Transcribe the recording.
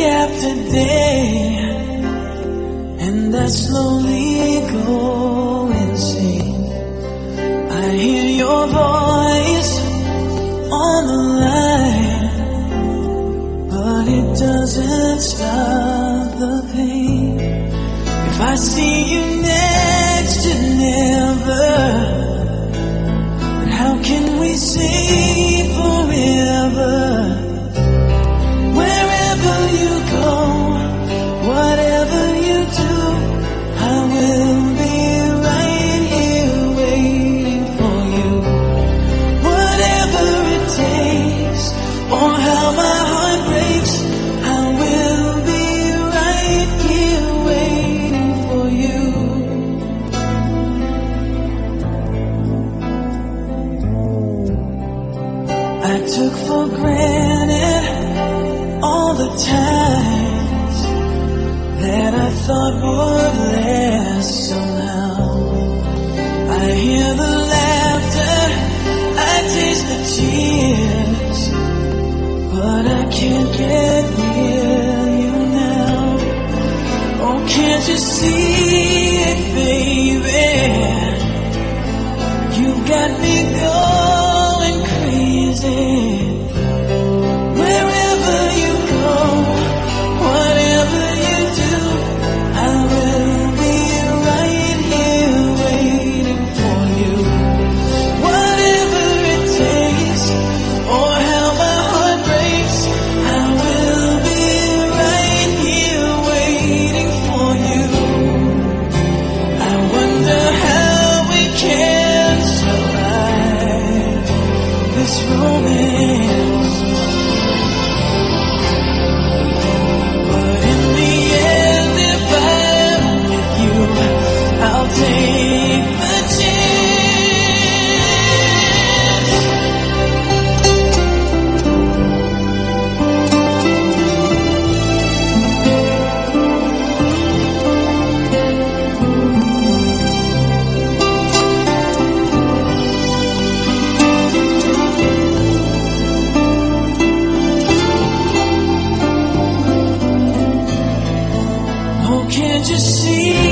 after day, and I slowly go insane. I hear your voice on the line, but it doesn't stop the pain. If I see you next to never, then how can we say forever? Wherever you go, whatever you do, I will be right here waiting for you. Whatever it takes, or how my heart breaks, I will be right here waiting for you. I took for granted all the times that I thought would last somehow. I hear the laughter, I taste the tears, but I can't get near you now. Oh, can't you see it, baby? You got me going crazy. Wherever you go, whatever you do, I will be right here waiting for you. Whatever it takes, or how my heart breaks, I will be right here waiting for you. I wonder how we can survive this romance. But in the end, if I'm with you, I'll take the chance. Oh, can't you see